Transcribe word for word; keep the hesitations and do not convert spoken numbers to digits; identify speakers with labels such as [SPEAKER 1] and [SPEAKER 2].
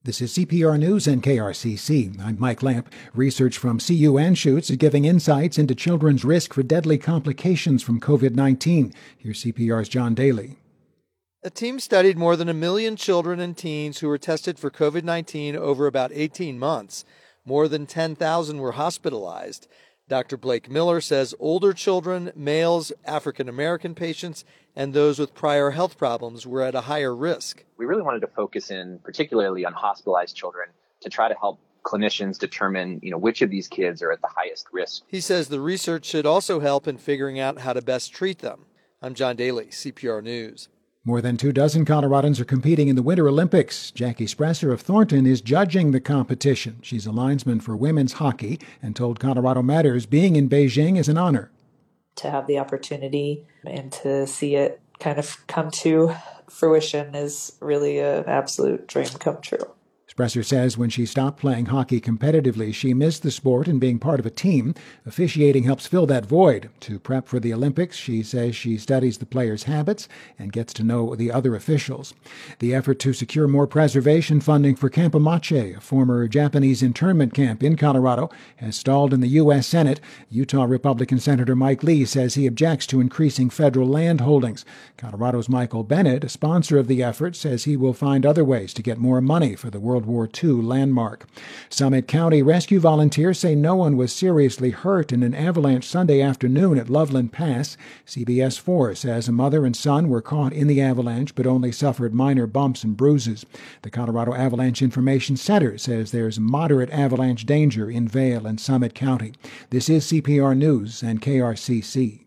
[SPEAKER 1] This is C P R News and K R C C. I'm Mike Lamp. Research from C U Anschutz is giving insights into children's risk for deadly complications from covid nineteen. Here's C P R's John Daly.
[SPEAKER 2] A team studied more than a million children and teens who were tested for covid nineteen over about eighteen months. More than ten thousand were hospitalized. Doctor Blake Miller says older children, males, African American patients, and those with prior health problems were at a higher risk.
[SPEAKER 3] We really wanted to focus in particularly on hospitalized children to try to help clinicians determine, you know, which of these kids are at the highest risk.
[SPEAKER 2] He says the research should also help in figuring out how to best treat them. I'm John Daly, C P R News.
[SPEAKER 1] More than two dozen Coloradans are competing in the Winter Olympics. Jackie Spresser of Thornton is judging the competition. She's a linesman for women's hockey and told Colorado Matters being in Beijing is an honor.
[SPEAKER 4] To have the opportunity and to see it kind of come to fruition is really an absolute dream come true.
[SPEAKER 1] Spresser says when she stopped playing hockey competitively, she missed the sport and being part of a team. Officiating helps fill that void. To prep for the Olympics, she says she studies the players' habits and gets to know the other officials. The effort to secure more preservation funding for Camp Amache, a former Japanese internment camp in Colorado, has stalled in the U S Senate. Utah Republican Senator Mike Lee says he objects to increasing federal land holdings. Colorado's Michael Bennett, a sponsor of the effort, says he will find other ways to get more money for the World War Two landmark. Summit County rescue volunteers say no one was seriously hurt in an avalanche Sunday afternoon at Loveland Pass. C B S four says a mother and son were caught in the avalanche but only suffered minor bumps and bruises. The Colorado Avalanche Information Center says there's moderate avalanche danger in Vail and Summit County. This is C P R News and K R C C.